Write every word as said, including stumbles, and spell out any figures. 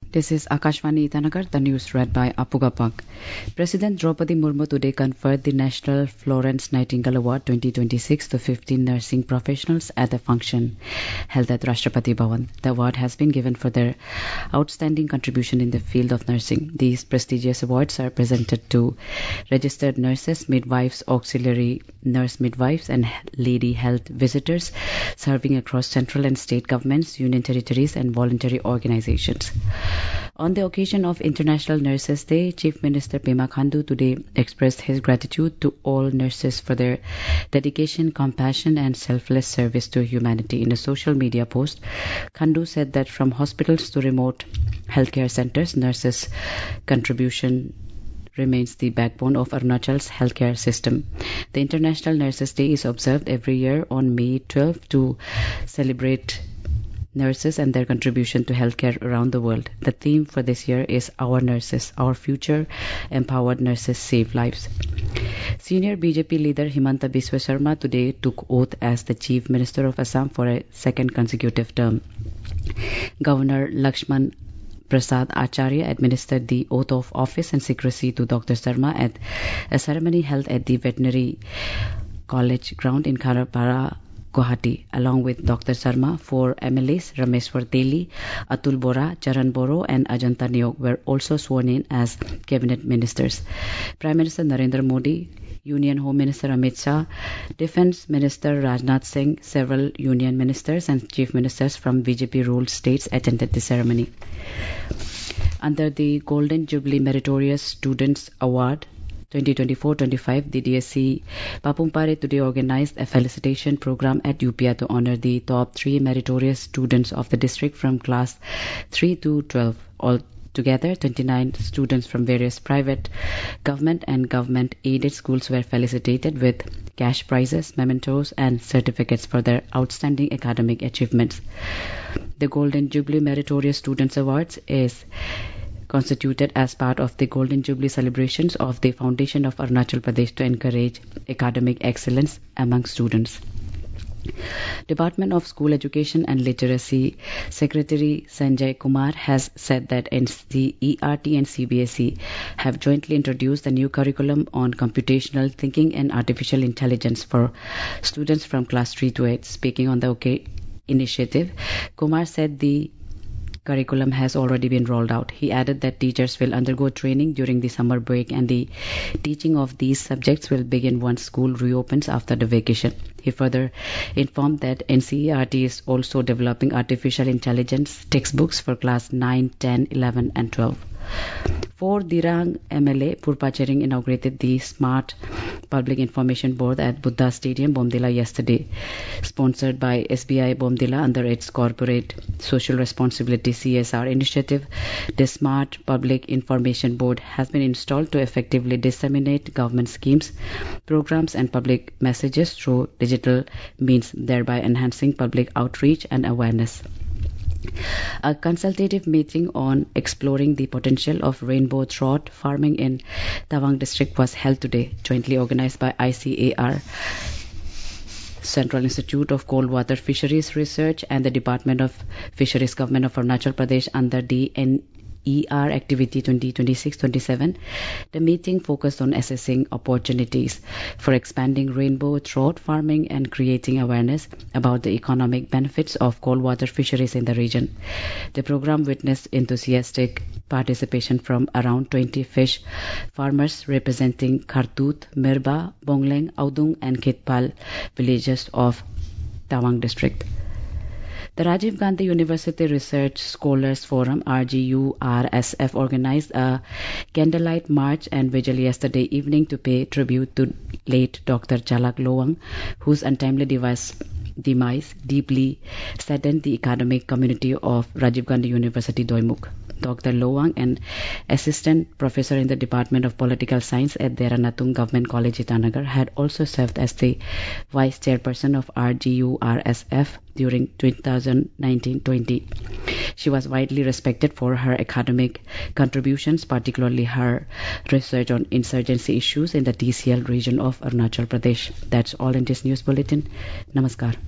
This is Akashvani Itanagar, the news read by Apugapak. President Draupadi Murmu today conferred the National Florence Nightingale Award twenty twenty-six to fifteen nursing professionals at a function held at Rashtrapati Bhavan. The award has been given for their outstanding contribution in the field of nursing. These prestigious awards are presented to registered nurses, midwives, auxiliary nurse midwives, and lady health visitors serving across central and state governments, union territories, and voluntary organizations. On the occasion of International Nurses Day, Chief Minister Pema Khandu today expressed his gratitude to all nurses for their dedication, compassion, and selfless service to humanity. In a social media post, Khandu said that from hospitals to remote healthcare centers, nurses' contribution remains the backbone of Arunachal's healthcare system. The International Nurses Day is observed every year on May twelfth to celebrate nurses and their contribution to healthcare around the world. The theme for this year is Our Nurses, Our Future, Empowered Nurses Save Lives. Senior B J P leader Himanta Biswa Sarma today took oath as the Chief Minister of Assam for a second consecutive term. Governor Lakshman Prasad Acharya administered the oath of office and secrecy to Doctor Sarma at a ceremony held at the Veterinary College ground in Kharapara, Guwahati. Along with Doctor Sarma, four M L As, Rameshwar Teli, Atul Bora, Charan Boro, and Ajanta Niyog were also sworn in as cabinet ministers. Prime Minister Narendra Modi, Union Home Minister Amit Shah, Defence Minister Rajnath Singh, several union ministers and chief ministers from B J P-ruled states attended the ceremony. Under the Golden Jubilee Meritorious Students Award twenty twenty-four twenty-five, the D S C Papumpare today organized a felicitation program at U P I to honor the top three meritorious students of the district from class three to twelve. Altogether, twenty-nine students from various private, government and government-aided schools were felicitated with cash prizes, mementos, and certificates for their outstanding academic achievements. The Golden Jubilee Meritorious Students Awards is constituted as part of the Golden Jubilee celebrations of the Foundation of Arunachal Pradesh to encourage academic excellence among students. Department of School Education and Literacy Secretary Sanjay Kumar has said that N C E R T and C B S E have jointly introduced a new curriculum on computational thinking and artificial intelligence for students from class three to eight. Speaking on the OK initiative, Kumar said the curriculum has already been rolled out. He added that teachers will undergo training during the summer break and the teaching of these subjects will begin once school reopens after the vacation. He further informed that N C E R T is also developing artificial intelligence textbooks for class nine, ten, eleven and twelve. For Dirang M L A, Purpachering inaugurated the Smart Public Information Board at Buddha Stadium, Bomdila yesterday. Sponsored by S B I Bomdila under its Corporate Social Responsibility C S R initiative, the Smart Public Information Board has been installed to effectively disseminate government schemes, programs and public messages through digital means, thereby enhancing public outreach and awareness. A consultative meeting on exploring the potential of rainbow trout farming in Tawang district was held today, jointly organized by I C A R, Central Institute of Cold Water Fisheries Research, and the Department of Fisheries, Government of Arunachal Pradesh under the N E R Activity twenty twenty-six twenty-seven. The meeting focused on assessing opportunities for expanding rainbow trout farming and creating awareness about the economic benefits of cold water fisheries in the region. The program witnessed enthusiastic participation from around twenty fish farmers representing Khartut, Mirba, Bongleng, Audung and Khitpal villages of Tawang district. The Rajiv Gandhi University Research Scholars Forum R G U R S F organized a candlelight march and vigil yesterday evening to pay tribute to late Doctor Chalak Lowang, whose untimely device demise deeply saddened the academic community of Rajiv Gandhi University, Doimuk. Doctor Lowang, an assistant professor in the Department of Political Science at Deranatung Government College, Itanagar, had also served as the vice chairperson of R G U R S F during twenty nineteen twenty. She was widely respected for her academic contributions, particularly her research on insurgency issues in the T C L region of Arunachal Pradesh. That's all in this news bulletin. Namaskar.